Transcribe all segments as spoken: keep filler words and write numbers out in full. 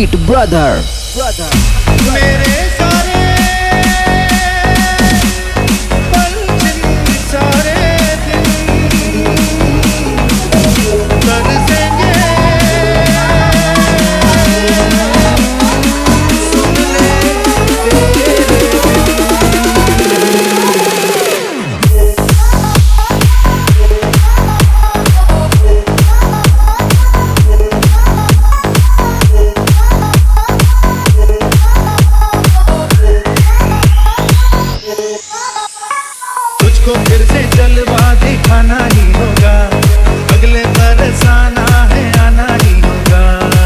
Beat brother brother मेरे सारे पल सारे दिन तरसेंगे, सुन ले तुझको फिर से जलवा दिखाना ही होगा, अगले बरसाना है आना ही होगा।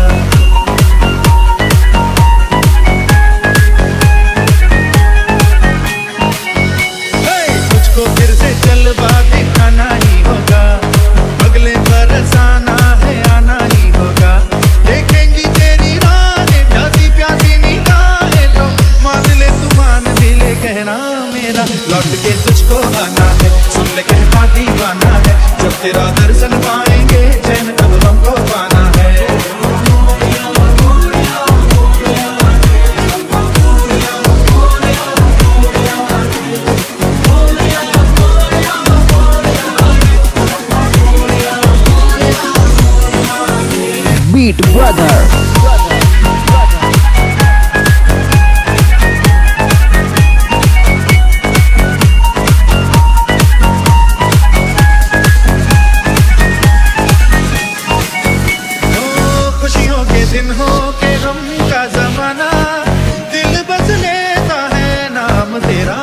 तुझको फिर से जलवा दिखाना ही होगा, अगले बरसाना है आना ही होगा। देखेंगी तेरी राहें प्यासी प्यासी निगाहें तो मान ले तू मान भी ले कहना मेरा, लौट के तुझको आना है, सुन ले कहता दीवाना है। जब तेरा दर्शन पाएंगे चैन तब हमको पाना है। बीट ब्रदर दिन हो के गम का जमाना, दिल बस लेता है नाम तेरा।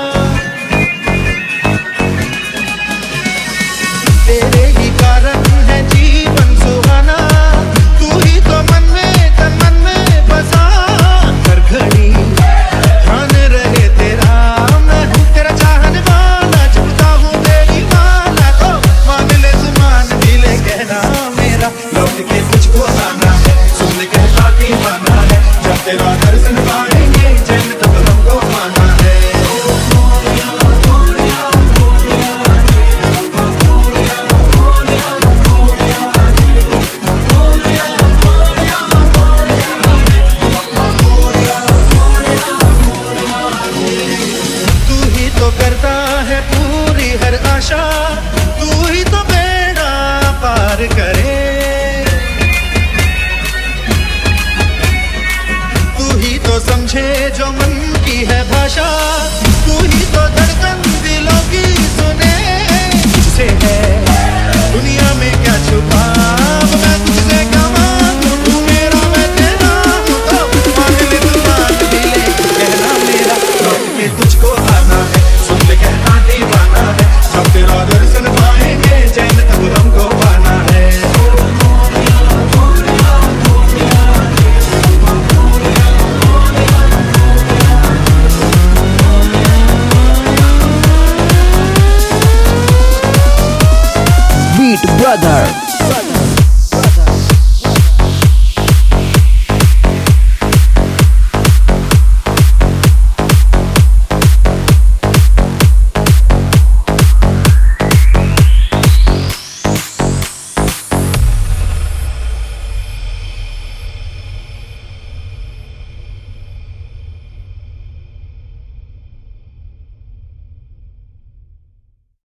तेरे ही कारण है जीवन सुहाना, तू ही तो मन में तन मन में बसा। हर घड़ी ध्यान रहे तेरा, मैं हूँ तेरा चाहने वाला, झुकता हूँ तेरी माला तो मान ले सुमान भी ले कहना मेरा, लौट के तुझको आना है, कहता दीवाना है। जब तेरा दर्शन पाएंगे चैन तब हमको पाना है। तू ही तो करता है पूरी हर आशा, तू ही तो बेड़ा पार करे। तो समझे जो मन की है भाषा,